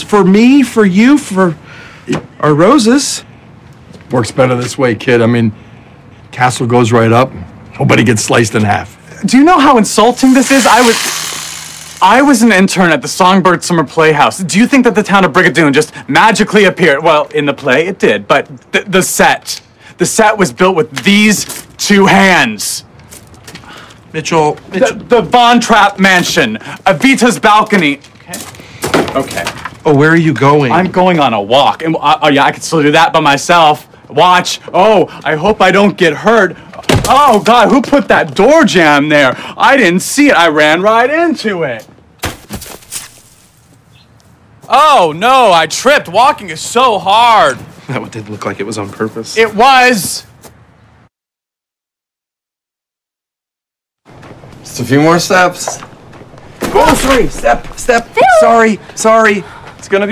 for me, for you, for our roses. Works better this way, kid. I mean, castle goes right up. Nobody gets sliced in half. Do you know how insulting this is? I was an intern at the Songbird Summer Playhouse. Do you think that the town of Brigadoon just magically appeared? Well, in the play, it did, but the set was built with these two hands. Mitchell. The Von Trapp Mansion, Evita's balcony. Okay. Oh, where are you going? I'm going on a walk. And, oh, yeah, I could still do that by myself. Watch. Oh, I hope I don't get hurt. Oh, God, who put that door jamb there? I didn't see it. I ran right into it. Oh, no, I tripped. Walking is so hard. That one did look like it was on purpose. It was. Just a few more steps. Oh, sorry. Step. Sorry. It's gonna be